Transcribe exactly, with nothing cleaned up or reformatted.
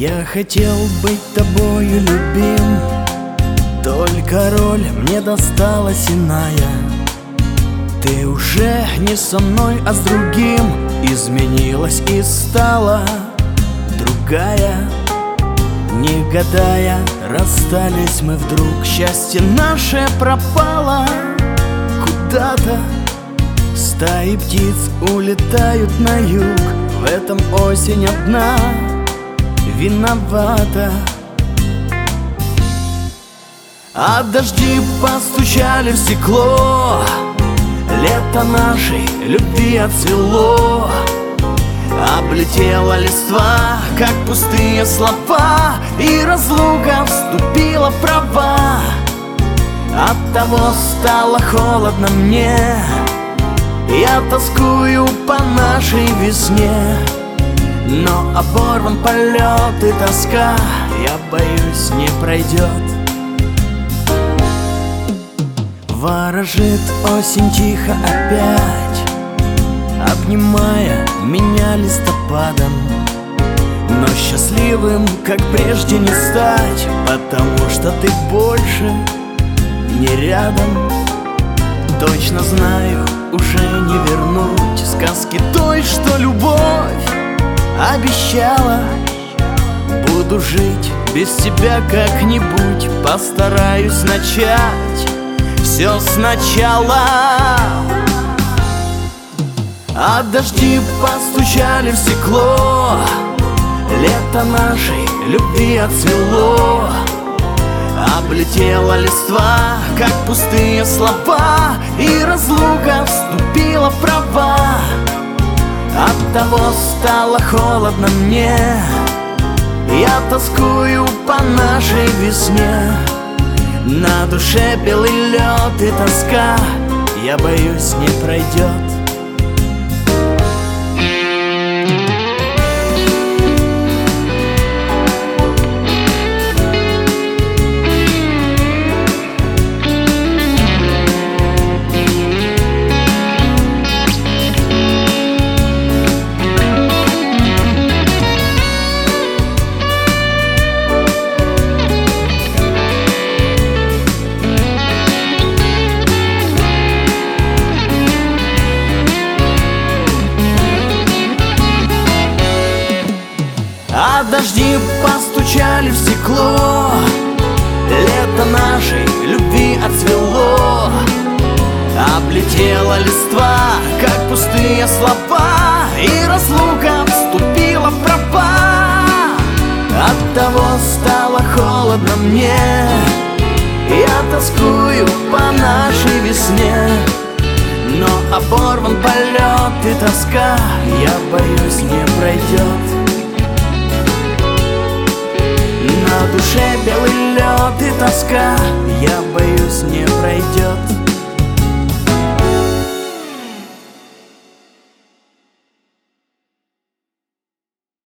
Я хотел быть тобою любим, только роль мне досталась иная. Ты уже не со мной, а с другим изменилась и стала другая. Не гадая, расстались мы вдруг, счастье наше пропало куда-то. Стаи птиц улетают на юг, в этом осень одна виновата. А дожди постучали в стекло, лето нашей любви отцвело. Облетела листва, как пустые слова, и разлука вступила в права. Оттого стало холодно мне, я тоскую по нашей весне. Но оборван полет и тоска, я боюсь, не пройдет. Ворожит осень тихо опять, обнимая меня листопадом. Но счастливым, как прежде, не стать, потому что ты больше не рядом. Точно знаю, уже не вернуть сказки той, что любовь обещала. Буду жить без тебя как-нибудь, постараюсь начать все сначала. А дожди постучали в стекло, лето нашей любви отцвело. Облетела листва, как пустые слова, и разлука вступила в права. Оттого стало холодно мне, я тоскую по нашей весне. На душе белый лед и тоска, я боюсь, не пройдет. А дожди постучали в стекло, лето нашей любви отцвело. Облетела листва, как пустые слова, и разлука вступила в права. Оттого стало холодно мне, я тоскую по нашей весне. Но оборван полет и тоска, я боюсь, не пройдет. На душе белый лед и тоска, я боюсь, не пройдет.